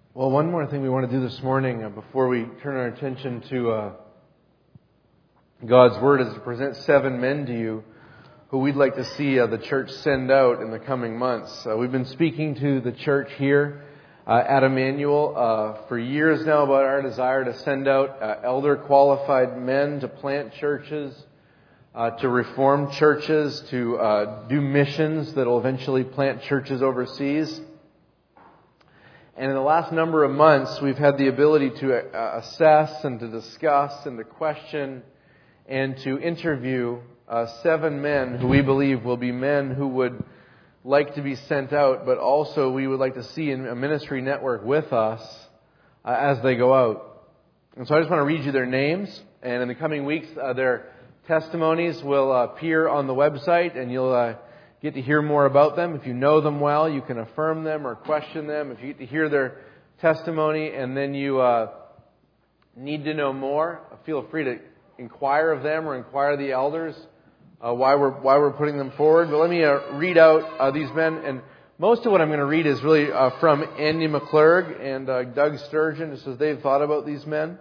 Well, one more thing we want to do this morning before we turn our attention to God's Word is to present 7 men to you who we'd like to see the church send out in the coming months. We've been speaking to the church here at Emmanuel for years now about our desire to send out elder qualified men to plant churches, to reform churches, to do missions that will eventually plant churches overseas. And in the last number of months, we've had the ability to assess and to discuss and to question and to interview 7 men who we believe will be men who would like to be sent out, but also we would like to see in a ministry network with us as they go out. And so I just want to read you their names, and in the coming weeks, their testimonies will appear on the website, and you'll get to hear more about them. If you know them well, you can affirm them or question them. If you get to hear their testimony and then you need to know more, feel free to inquire of them or inquire of the elders why we're putting them forward. But let me read out these men. And most of what I'm going to read is really from Andy McClurg and Doug Sturgeon, just as they've thought about these men.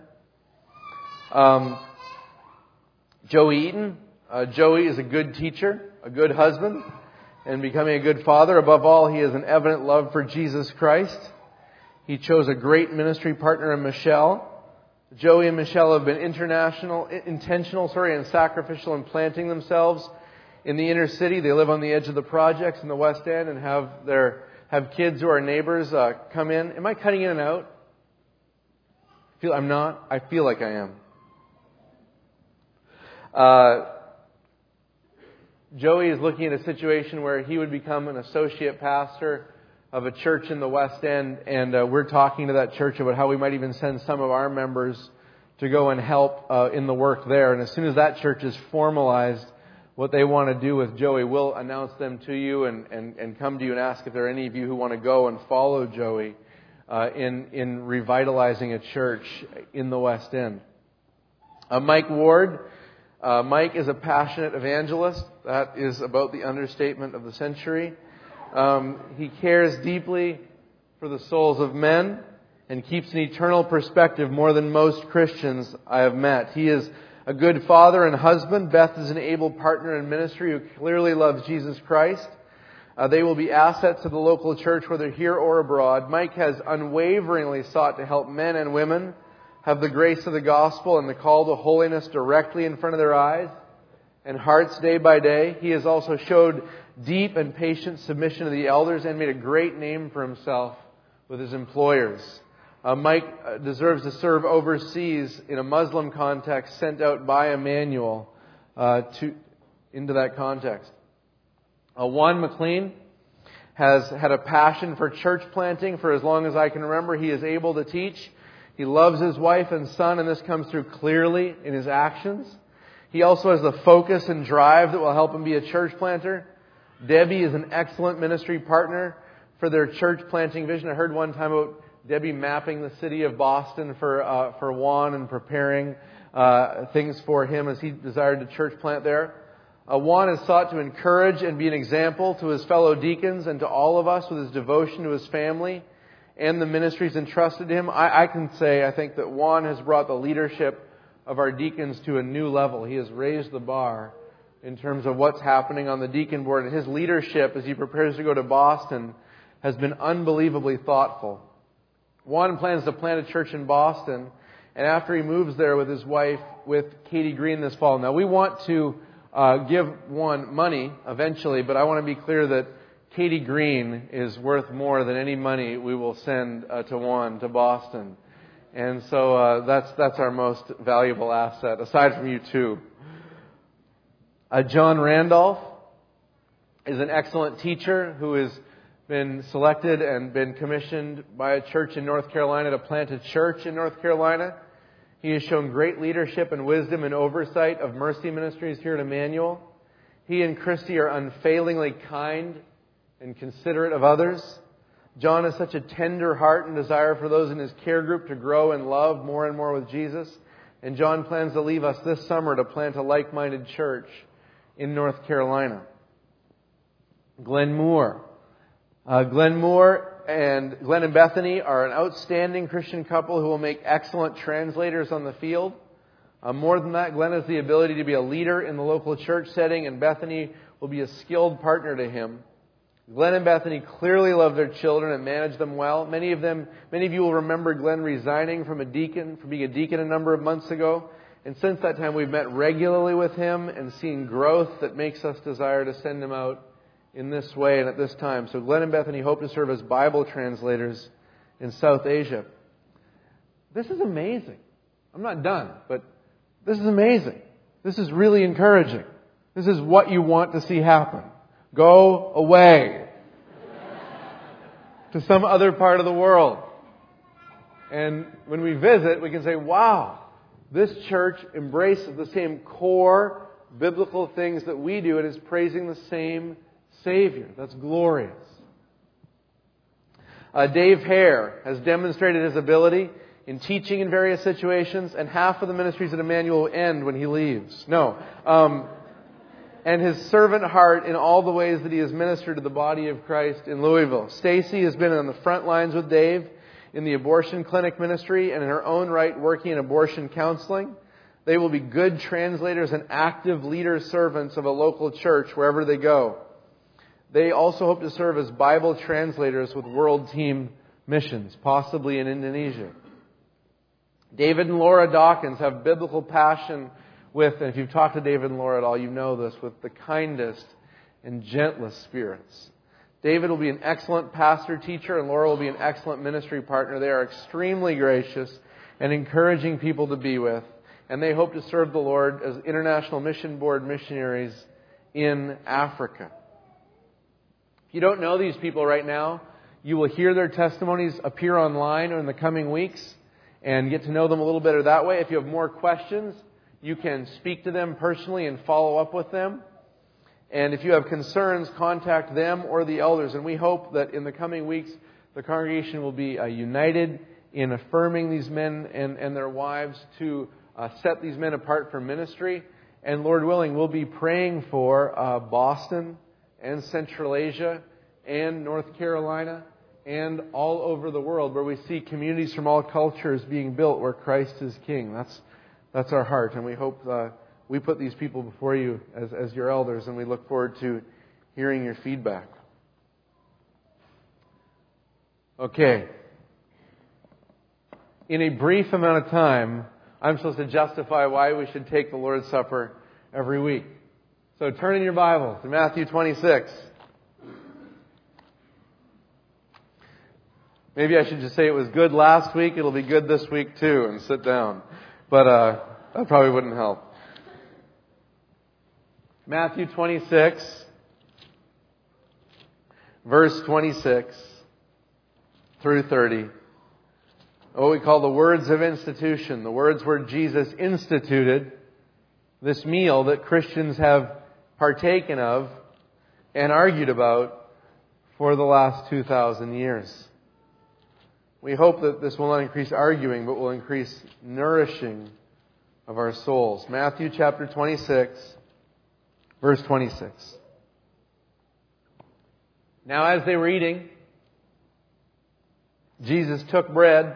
Joey Eaton. Joey is a good teacher, a good husband, and becoming a good father. Above all, he has an evident love for Jesus Christ. He chose a great ministry partner in Michelle. Joey and Michelle have been intentional and sacrificial in planting themselves in the inner city. They live on the edge of the projects in the West End and have kids who are neighbors come in. Am I cutting in and out? I'm not. I feel like I am. Joey is looking at a situation where he would become an associate pastor of a church in the West End, and we're talking to that church about how we might even send some of our members to go and help in the work there. And as soon as that church is formalized, what they want to do with Joey, we'll announce them to you and come to you and ask if there are any of you who want to go and follow Joey in revitalizing a church in the West End. Mike Ward. Mike is a passionate evangelist. That is about the understatement of the century. He cares deeply for the souls of men and keeps an eternal perspective more than most Christians I have met. He is a good father and husband. Beth is an able partner in ministry who clearly loves Jesus Christ. They will be assets to the local church, whether here or abroad. Mike has unwaveringly sought to help men and women have the grace of the gospel and the call to holiness directly in front of their eyes and hearts day by day. He has also showed deep and patient submission to the elders and made a great name for himself with his employers. Mike deserves to serve overseas in a Muslim context, sent out by Emmanuel into that context. Juan McLean has had a passion for church planting for as long as I can remember. He is able to teach. He loves his wife and son, and this comes through clearly in his actions. He also has the focus and drive that will help him be a church planter. Debbie is an excellent ministry partner for their church planting vision. I heard one time about Debbie mapping the city of Boston for Juan and preparing things for him as he desired to church plant there. Juan has sought to encourage and be an example to his fellow deacons and to all of us with his devotion to his family and the ministries entrusted to him. I can say, I think that Juan has brought the leadership of our deacons to a new level. He has raised the bar in terms of what's happening on the deacon board. And his leadership, as he prepares to go to Boston, has been unbelievably thoughtful. Juan plans to plant a church in Boston, and after he moves there with his wife, with Katie Green this fall. Now, we want to give Juan money eventually, but I want to be clear that Katie Green is worth more than any money we will send to Juan to Boston. And so that's our most valuable asset, aside from you two. John Randolph is an excellent teacher who has been selected and been commissioned by a church in North Carolina to plant a church in North Carolina. He has shown great leadership and wisdom and oversight of Mercy Ministries here at Emmanuel. He and Christy are unfailingly kind and considerate of others. John has such a tender heart and desire for those in his care group to grow and love more and more with Jesus. And John plans to leave us this summer to plant a like-minded church in North Carolina. Glenn Moore. Glenn Moore and Glenn and Bethany are an outstanding Christian couple who will make excellent translators on the field. More than that, Glenn has the ability to be a leader in the local church setting, and Bethany will be a skilled partner to him. Glenn and Bethany clearly love their children and manage them well. Many of you will remember Glenn resigning from being a deacon a number of months ago. And since that time, we've met regularly with him and seen growth that makes us desire to send him out in this way and at this time. So Glenn and Bethany hope to serve as Bible translators in South Asia. This is amazing. I'm not done, but this is amazing. This is really encouraging. This is what you want to see happen. Go away to some other part of the world. And when we visit, we can say, wow, this church embraces the same core biblical things that we do and is praising the same Savior. That's glorious. Dave Hare has demonstrated his ability in teaching in various situations, and half of the ministries at Emmanuel will end when he leaves. And his servant heart in all the ways that he has ministered to the body of Christ in Louisville. Stacy has been on the front lines with Dave in the abortion clinic ministry and in her own right working in abortion counseling. They will be good translators and active leader servants of a local church wherever they go. They also hope to serve as Bible translators with World Team Missions, possibly in Indonesia. David and Laura Dawkins have biblical passion with, and if you've talked to David and Laura at all, you know this, with the kindest and gentlest spirits. David will be an excellent pastor teacher, and Laura will be an excellent ministry partner. They are extremely gracious and encouraging people to be with, and they hope to serve the Lord as International Mission Board missionaries in Africa. If you don't know these people right now, you will hear their testimonies appear online in the coming weeks and get to know them a little better that way. If you have more questions, you can speak to them personally and follow up with them. And if you have concerns, contact them or the elders. And we hope that in the coming weeks, the congregation will be united in affirming these men and their wives to set these men apart for ministry. And Lord willing, we'll be praying for Boston and Central Asia and North Carolina and all over the world where we see communities from all cultures being built where Christ is King. That's our heart, and we hope we put these people before you as your elders, and we look forward to hearing your feedback. Okay. In a brief amount of time, I'm supposed to justify why we should take the Lord's Supper every week. So turn in your Bible to Matthew 26. Maybe I should just say it was good last week, it'll be good this week too, and sit down. But that probably wouldn't help. Matthew 26, verse 26 through 30. What we call the words of institution. The words where Jesus instituted this meal that Christians have partaken of and argued about for the last 2,000 years. We hope that this will not increase arguing, but will increase nourishing of our souls. Matthew chapter 26, verse 26. Now as they were eating, Jesus took bread,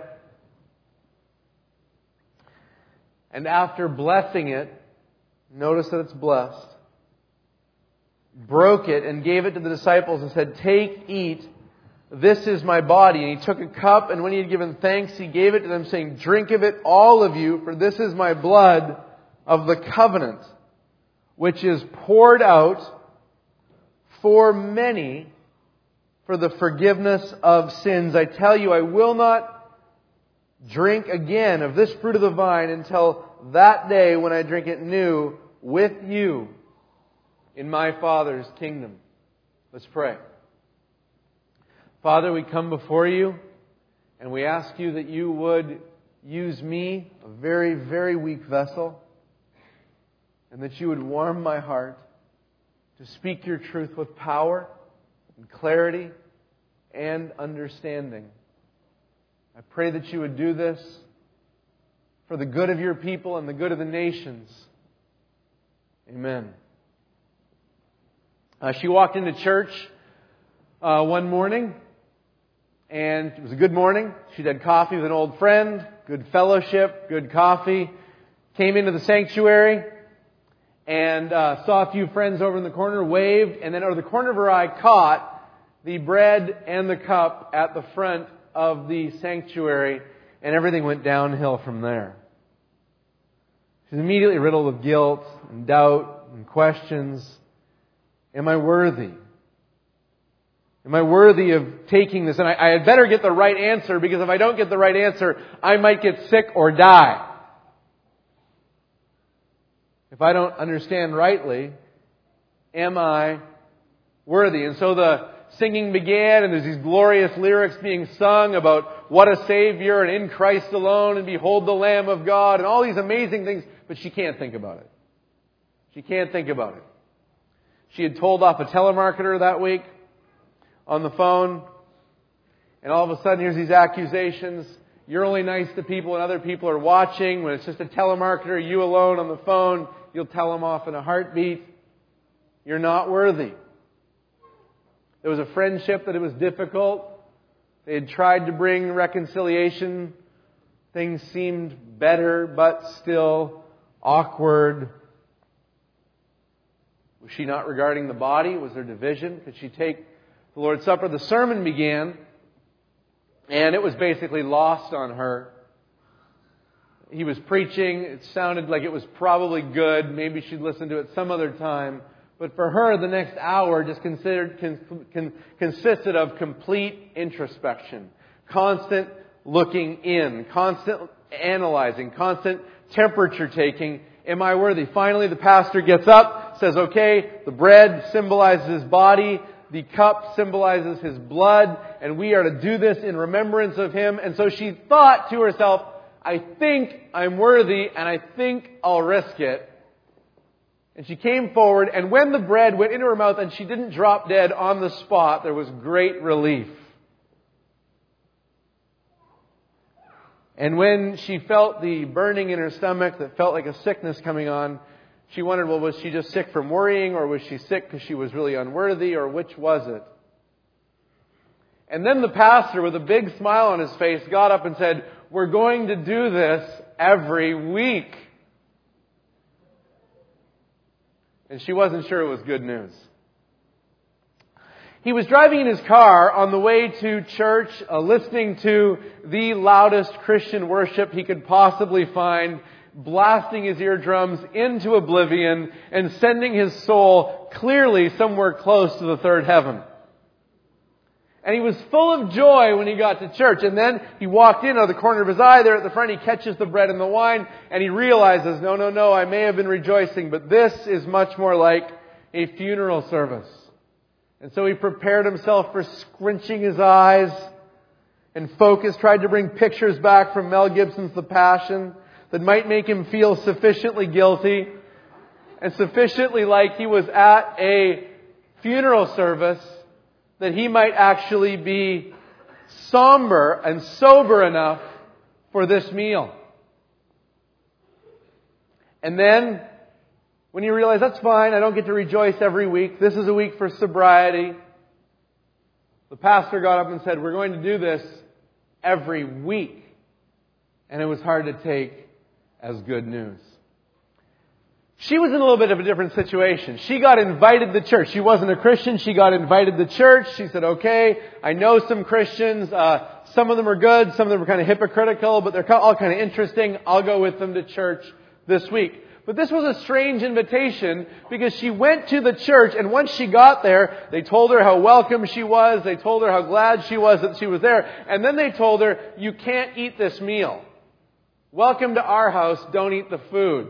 and after blessing it, notice that it's blessed, broke it and gave it to the disciples and said, "Take, eat. This is my body." And he took a cup, and when he had given thanks, he gave it to them, saying, "Drink of it, all of you, for this is my blood of the covenant, which is poured out for many for the forgiveness of sins. I tell you, I will not drink again of this fruit of the vine until that day when I drink it new with you in my Father's kingdom." Let's pray. Father, we come before you and we ask you that you would use me, a very, very weak vessel, and that you would warm my heart to speak your truth with power and clarity and understanding. I pray that you would do this for the good of your people and the good of the nations. Amen. She walked into church one morning, and it was a good morning. She'd had coffee with an old friend, good fellowship, good coffee. Came into the sanctuary and saw a few friends over in the corner, waved, and then out of the corner of her eye caught the bread and the cup at the front of the sanctuary, and everything went downhill from there. She's immediately riddled with guilt and doubt and questions. Am I worthy? Am I worthy of taking this? And I had better get the right answer, because if I don't get the right answer, I might get sick or die. If I don't understand rightly, am I worthy? And so the singing began, and there's these glorious lyrics being sung about what a Savior, and in Christ alone, and behold the Lamb of God, and all these amazing things, but she can't think about it. She can't think about it. She had told off a telemarketer that week on the phone, and all of a sudden here's these accusations. You're only nice to people when other people are watching. When it's just a telemarketer, you alone on the phone, you'll tell them off in a heartbeat. You're not worthy. There was a friendship that it was difficult. They had tried to bring reconciliation. Things seemed better, but still awkward. Was she not regarding the body? Was there division? Could she take the Lord's Supper? The sermon began, and it was basically lost on her. He was preaching. It sounded like it was probably good. Maybe she'd listen to it some other time. But for her, the next hour just consisted of complete introspection, constant looking in, constant analyzing, constant temperature taking. Am I worthy? Finally, the pastor gets up, says, okay, the bread symbolizes his body, the cup symbolizes his blood, and we are to do this in remembrance of him. And so she thought to herself, I think I'm worthy, and I think I'll risk it. And she came forward, and when the bread went into her mouth and she didn't drop dead on the spot, there was great relief. And when she felt the burning in her stomach that felt like a sickness coming on, she wondered, well, was she just sick from worrying, or was she sick because she was really unworthy, or which was it? And then the pastor, with a big smile on his face, got up and said, we're going to do this every week. And she wasn't sure it was good news. He was driving in his car on the way to church, listening to the loudest Christian worship he could possibly find, blasting his eardrums into oblivion and sending his soul clearly somewhere close to the third heaven. And he was full of joy when he got to church. And then he walked in out of the corner of his eye there at the front. He catches the bread and the wine. And he realizes, no, I may have been rejoicing, but this is much more like a funeral service. And so he prepared himself for squinching his eyes and focused, tried to bring pictures back from Mel Gibson's The Passion that might make him feel sufficiently guilty and sufficiently like he was at a funeral service that he might actually be somber and sober enough for this meal. And then, when you realize, that's fine, I don't get to rejoice every week, this is a week for sobriety, the pastor got up and said, we're going to do this every week. And it was hard to take as good news. She was in a little bit of a different situation. She got invited to church. She wasn't a Christian. She got invited to church. She said, okay, I know some Christians. Some of them are good. Some of them are kind of hypocritical, but they're all kind of interesting. I'll go with them to church this week. But this was a strange invitation because she went to the church, and once she got there, they told her how welcome she was. They told her how glad she was that she was there. And then they told her, you can't eat this meal. Welcome to our house. Don't eat the food.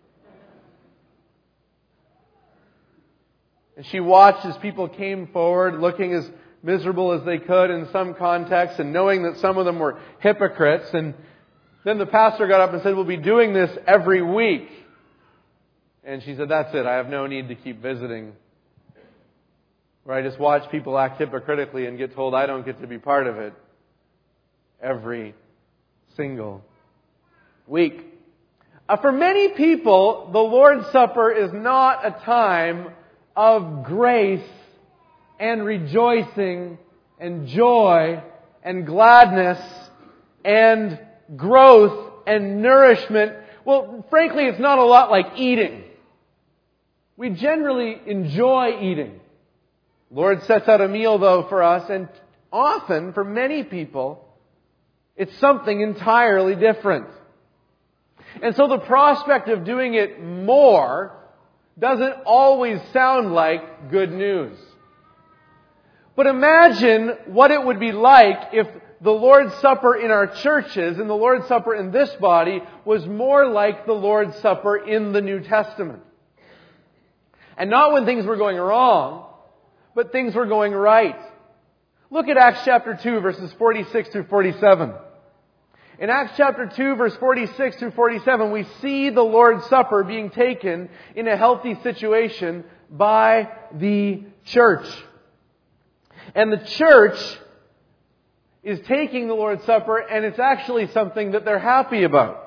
And she watched as people came forward, looking as miserable as they could in some contexts, and knowing that some of them were hypocrites. And then the pastor got up and said, we'll be doing this every week. And she said, that's it. I have no need to keep visiting. Where I just watch people act hypocritically and get told I don't get to be part of it every single week. For many people, the Lord's Supper is not a time of grace and rejoicing and joy and gladness and growth and nourishment. Well, frankly, it's not a lot like eating. We generally enjoy eating. The Lord sets out a meal, though, for us, and often, for many people, it's something entirely different. And so the prospect of doing it more doesn't always sound like good news. But imagine what it would be like if the Lord's Supper in our churches and the Lord's Supper in this body was more like the Lord's Supper in the New Testament. And not when things were going wrong, but things were going right. Look at Acts chapter 2, verses 46 through 47. In Acts chapter 2, verse 46 through 47, we see the Lord's Supper being taken in a healthy situation by the church. And the church is taking the Lord's Supper, and it's actually something that they're happy about.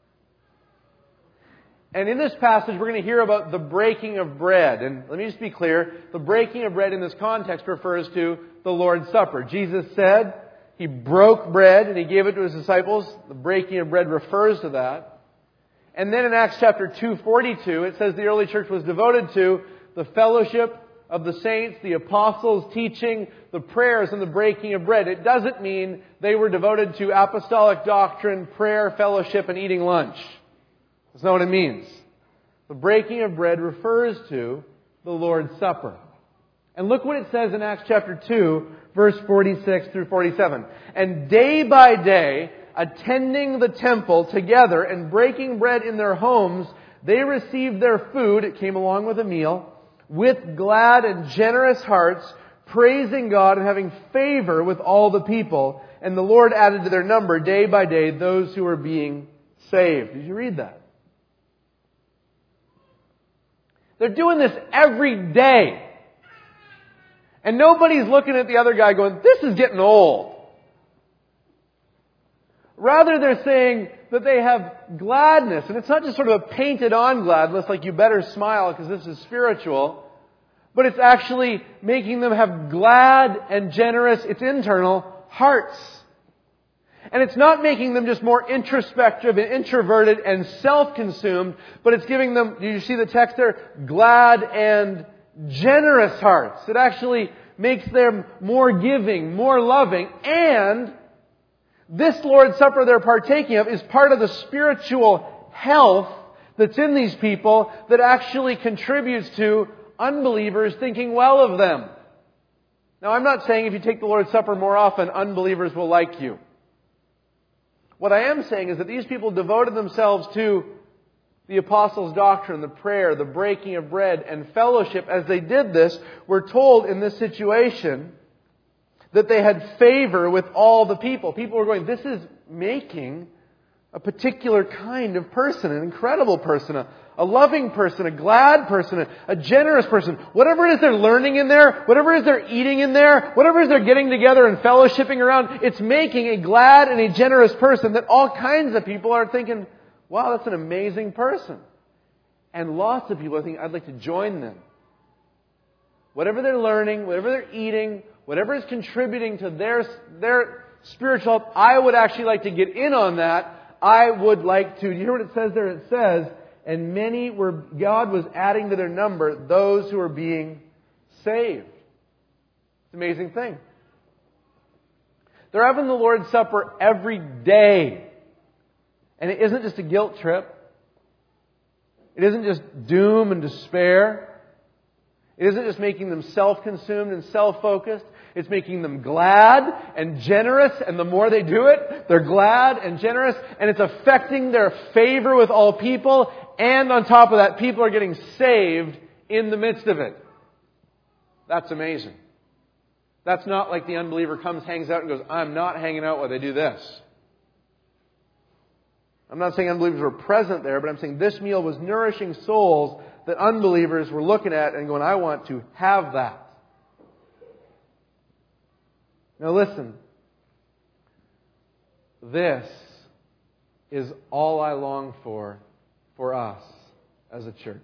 And in this passage, we're going to hear about the breaking of bread. And let me just be clear, the breaking of bread in this context refers to the Lord's Supper. Jesus said He broke bread and He gave it to His disciples. The breaking of bread refers to that. And then in Acts chapter 2:42, it says the early church was devoted to the fellowship of the saints, the apostles' teaching, the prayers, and the breaking of bread. It doesn't mean they were devoted to apostolic doctrine, prayer, fellowship, and eating lunch. That's not what it means. The breaking of bread refers to the Lord's Supper. And look what it says in Acts chapter 2, verse 46 through 47. And day by day, attending the temple together and breaking bread in their homes, they received their food, it came along with a meal, with glad and generous hearts, praising God and having favor with all the people. And the Lord added to their number day by day those who were being saved. Did you read that? They're doing this every day. And nobody's looking at the other guy going, this is getting old. Rather, they're saying that they have gladness. And it's not just sort of a painted on gladness, like you better smile because this is spiritual. But it's actually making them have glad and generous, it's internal, hearts. And it's not making them just more introspective and introverted and self-consumed, but it's giving them, do you see the text there? Glad and generous hearts. It actually makes them more giving, more loving. And this Lord's Supper they're partaking of is part of the spiritual health that's in these people that actually contributes to unbelievers thinking well of them. Now, I'm not saying if you take the Lord's Supper more often, unbelievers will like you. What I am saying is that these people devoted themselves to the apostles' doctrine, the prayer, the breaking of bread, and fellowship. As they did this, we're told in this situation that they had favor with all the people. People were going, this is making a particular kind of person, an incredible person, a loving person, a glad person, a generous person. Whatever it is they're learning in there, whatever it is they're eating in there, whatever it is they're getting together and fellowshipping around, it's making a glad and a generous person that all kinds of people are thinking, wow, that's an amazing person. And lots of people are thinking, I'd like to join them. Whatever they're learning, whatever they're eating, whatever is contributing to their spiritual health, I would actually like to get in on that. I would like to. Do you hear what it says there? It says, and many were, God was adding to their number those who were being saved. It's an amazing thing. They're having the Lord's Supper every day. And it isn't just a guilt trip. It isn't just doom and despair. It isn't just making them self-consumed and self-focused. It's making them glad and generous. And the more they do it, they're glad and generous. And it's affecting their favor with all people. And on top of that, people are getting saved in the midst of it. That's amazing. That's not like the unbeliever comes, hangs out, and goes, I'm not hanging out while they do this. I'm not saying unbelievers were present there, but I'm saying this meal was nourishing souls that unbelievers were looking at and going, I want to have that. Now listen. This is all I long for us as a church.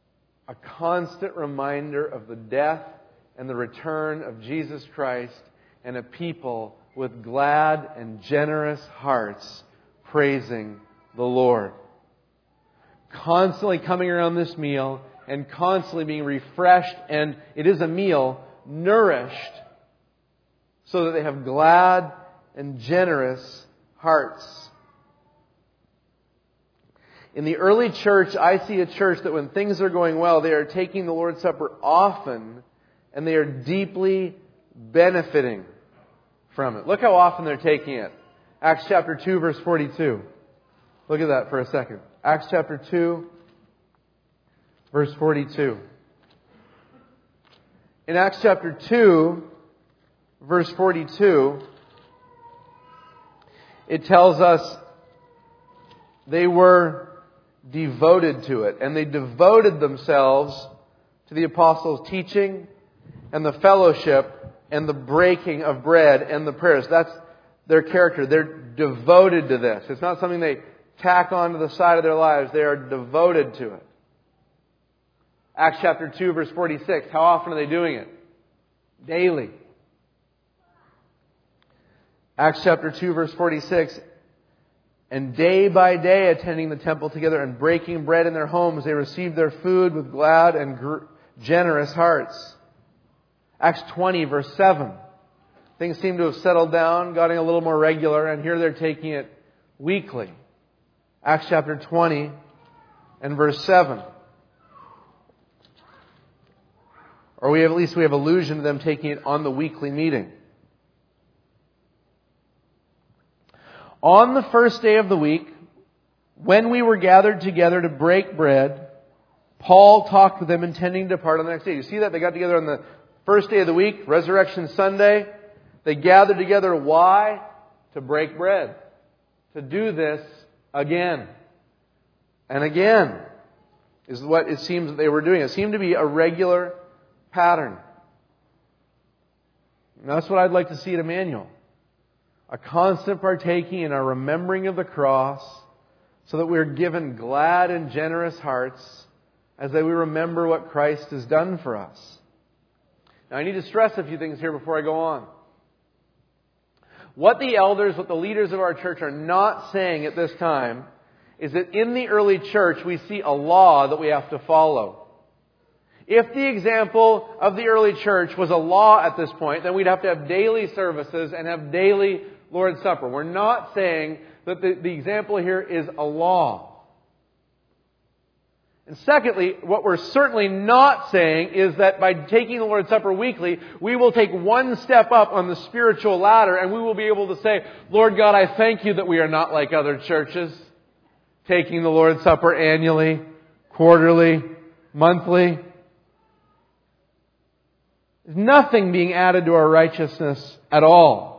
A constant reminder of the death and the return of Jesus Christ and a people with glad and generous hearts praising the Lord. Constantly coming around this meal and constantly being refreshed, and it is a meal, nourished, so that they have glad and generous hearts. In the early church, I see a church that when things are going well, they are taking the Lord's Supper often, and they are deeply benefiting from it. Look how often they're taking it. Acts chapter 2, verse 42. Look at that for a second. Acts chapter 2, verse 42. In Acts chapter 2, verse 42, it tells us they were devoted to it. And they devoted themselves to the apostles' teaching and the fellowship and the breaking of bread and the prayers. That's their character. They're devoted to this. It's not something they tack onto the side of their lives. They are devoted to it. Acts chapter 2, verse 46. How often are they doing it? Daily. Acts chapter 2, verse 46. And day by day attending the temple together and breaking bread in their homes, they received their food with glad and generous hearts. Acts 20, verse 7. Things seem to have settled down, gotten a little more regular, and here they're taking it weekly. Acts chapter 20 and verse 7. Or at least we have allusion to them taking it on the weekly meeting. On the first day of the week, when we were gathered together to break bread, Paul talked with them, intending to depart on the next day. You see that? They got together on the first day of the week, Resurrection Sunday. They gathered together. Why? To break bread. To do this again and again is what it seems that they were doing. It seemed to be a regular pattern. And that's what I'd like to see at Emmanuel. A constant partaking in our remembering of the cross, so that we're given glad and generous hearts as we remember what Christ has done for us. Now I need to stress a few things here before I go on. What the elders, what the leaders of our church are not saying at this time is that in the early church we see a law that we have to follow. If the example of the early church was a law at this point, then we'd have to have daily services and have daily Lord's Supper. We're not saying that the example here is a law. And secondly, what we're certainly not saying is that by taking the Lord's Supper weekly, we will take one step up on the spiritual ladder and we will be able to say, Lord God, I thank you that we are not like other churches, taking the Lord's Supper annually, quarterly, monthly. There's nothing being added to our righteousness at all.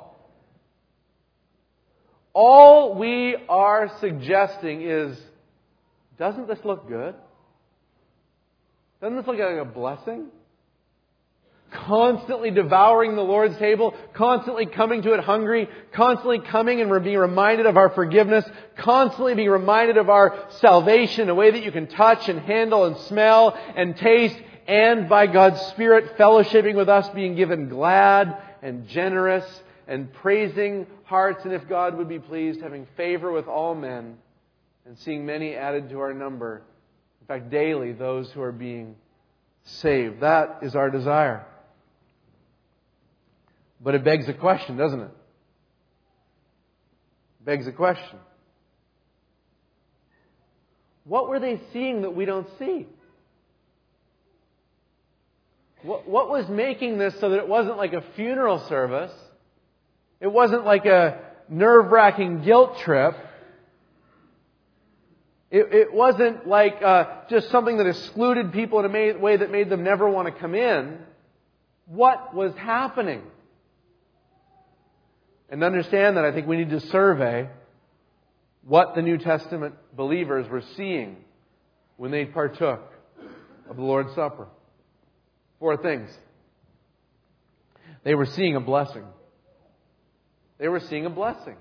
All we are suggesting is, doesn't this look good? Doesn't this look like a blessing? Constantly devouring the Lord's table, constantly coming to it hungry, constantly coming and being reminded of our forgiveness, constantly being reminded of our salvation in a way that you can touch and handle and smell and taste, and by God's Spirit fellowshipping with us, being given glad and generous and praising hearts, and if God would be pleased, having favor with all men, and seeing many added to our number. In fact, daily, those who are being saved. That is our desire. But it begs a question, doesn't it? It begs a question. What were they seeing that we don't see? What was making this so that it wasn't like a funeral service? It wasn't like a nerve-wracking guilt trip. It wasn't like just something that excluded people in a way that made them never want to come in. What was happening? And to understand that, I think we need to survey what the New Testament believers were seeing when they partook of the Lord's Supper. 4 things. They were seeing a blessing. They were seeing a blessing.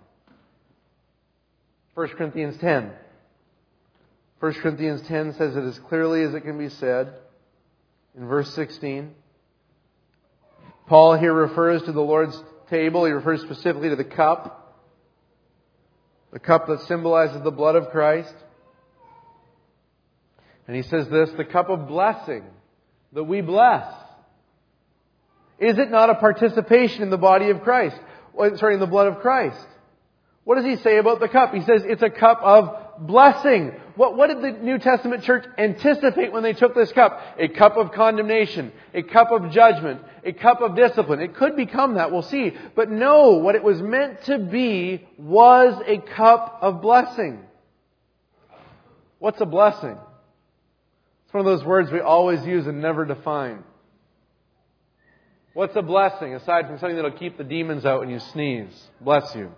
1 Corinthians 10. 1 Corinthians 10 says it as clearly as it can be said in verse 16. Paul here refers to the Lord's table. He refers specifically to the cup that symbolizes the blood of Christ. And he says this, the cup of blessing that we bless. Is it not a participation in the body of Christ? In the blood of Christ. What does he say about the cup? He says it's a cup of blessing. What did the New Testament church anticipate when they took this cup? A cup of condemnation, a cup of judgment, a cup of discipline. It could become that, we'll see. But no, what it was meant to be was a cup of blessing. What's a blessing? It's one of those words we always use and never define. What's a blessing, aside from something that'll keep the demons out when you sneeze? Bless you.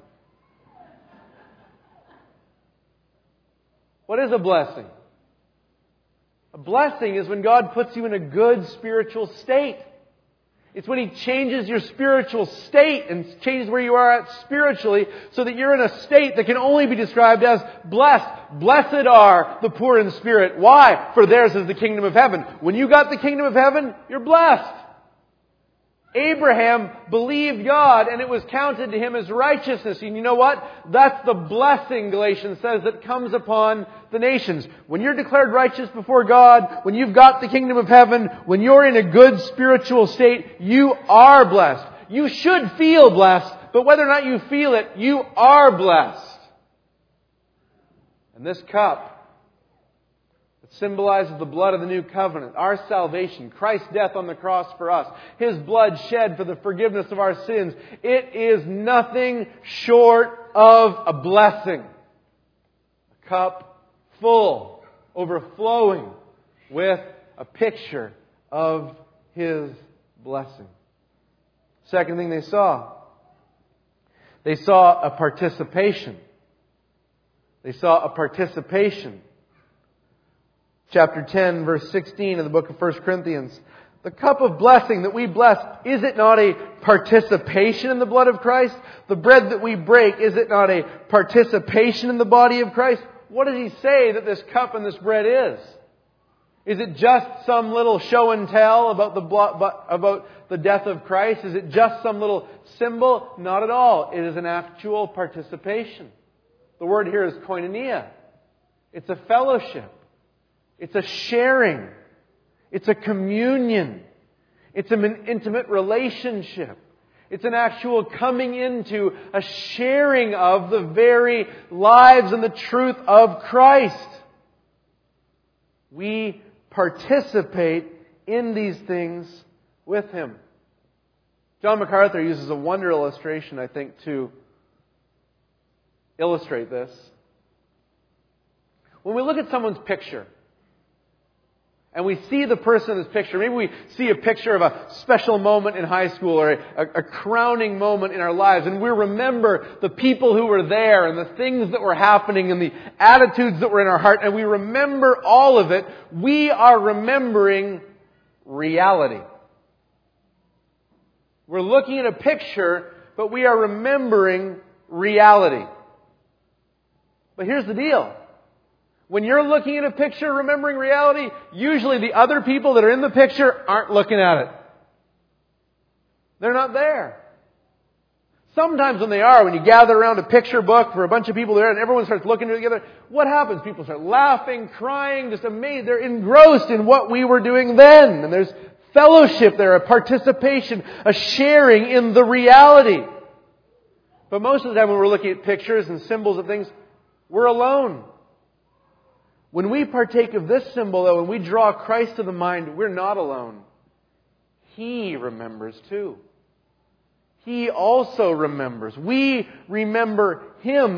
What is a blessing? A blessing is when God puts you in a good spiritual state. It's when He changes your spiritual state and changes where you are at spiritually so that you're in a state that can only be described as blessed. Blessed are the poor in spirit. Why? For theirs is the kingdom of heaven. When you got the kingdom of heaven, you're blessed. Abraham believed God and it was counted to him as righteousness. And you know what? That's the blessing, Galatians says, that comes upon the nations. When you're declared righteous before God, when you've got the kingdom of heaven, when you're in a good spiritual state, you are blessed. You should feel blessed, but whether or not you feel it, you are blessed. And this cup, symbolizes the blood of the new covenant, our salvation, Christ's death on the cross for us, His blood shed for the forgiveness of our sins. It is nothing short of a blessing. A cup full, overflowing with a picture of His blessing. Second thing they saw a participation. They saw a participation. Chapter 10, verse 16 of the book of 1 Corinthians. The cup of blessing that we bless, is it not a participation in the blood of Christ? The bread that we break, is it not a participation in the body of Christ? What does he say that this cup and this bread is? Is it just some little show and tell about the death of Christ? Is it just some little symbol? Not at all. It is an actual participation. The word here is koinonia. It's a fellowship. It's a sharing. It's a communion. It's an intimate relationship. It's an actual coming into a sharing of the very lives and the truth of Christ. We participate in these things with Him. John MacArthur uses a wonder illustration, I think, to illustrate this. When we look at someone's picture, and we see the person in this picture, maybe we see a picture of a special moment in high school or a crowning moment in our lives, and we remember the people who were there and the things that were happening and the attitudes that were in our heart, and we remember all of it. We are remembering reality. We're looking at a picture, but we are remembering reality. But here's the deal. When you're looking at a picture, remembering reality, usually the other people that are in the picture aren't looking at it. They're not there. Sometimes when they are, when you gather around a picture book for a bunch of people there and everyone starts looking at it together, what happens? People start laughing, crying, just amazed. They're engrossed in what we were doing then. And there's fellowship there, a participation, a sharing in the reality. But most of the time when we're looking at pictures and symbols of things, we're alone. When we partake of this symbol, though, when we draw Christ to the mind, we're not alone. He remembers too. He also remembers. We remember Him